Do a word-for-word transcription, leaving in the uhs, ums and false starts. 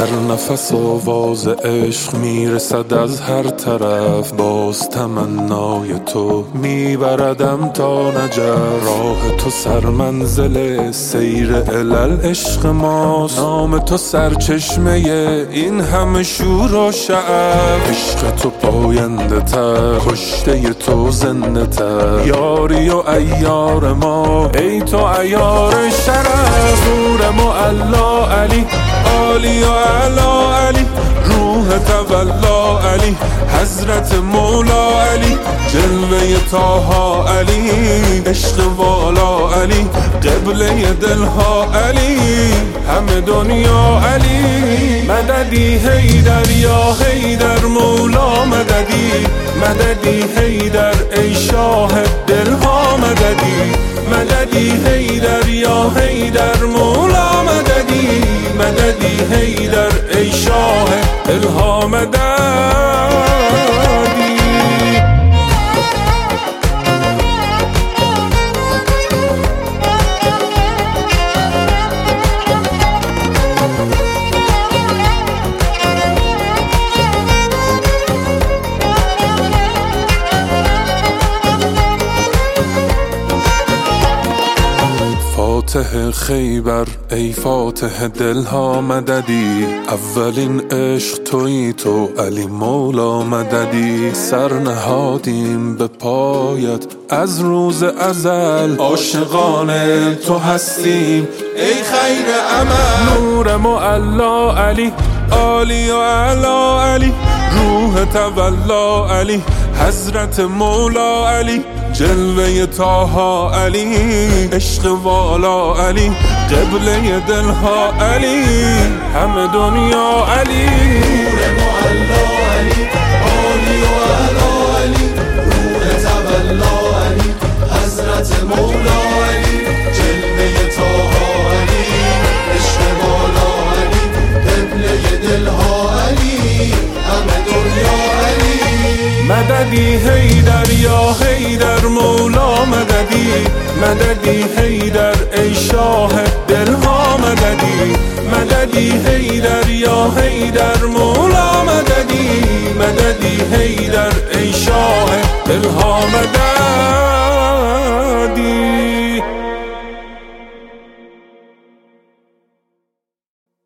هر نفس آواز عشق میرسد از هر طرف، باز تمنای تو میبردم تا نجف. راه تو سرمنزل سیر علل عشق ماست، نام تو سرچشمه این همه شور و شعف. عشق تو پاینده تر، کشته تو زنده تر، یاری و ایار ما ای تو ایار شرف. نور معلا علی، عالی و علا علی، روح تولا علی، حضرت مولا علی، جلوه طاها علی، عشق والا علی، قبله دلها علی، همه دنیا علی. مددی حیدر یا حیدر مولا مددی، مددی حیدر ای شاه دلها مددی، مددی حیدر یا حیدر مولا مددی، مددی حیدر ای شاه دلها مددی. فاتح خیبر ای فاتح دلها مددی، اولین عشق تویی تو علی مولا مددی. سر نهادیم به پایت از روز ازل، عاشقان تو هستیم ای خیر عمل. نور معلا علی، عالی و علا علی، روح تولا علی، حضرت مولا علی، جلوه طاها علی، عشق والا علی، قبله دلها علی، همه دنیا علی. نور معلا علی، عالی و علا علی، روح تولا علی، حضرت مولا علی، جلوه طاها علی، عشق والا علی، قبله دلها علی، همه دنیا علی. مددی حیدر یا حیدر مولا مددی، مددی حیدر ای شاه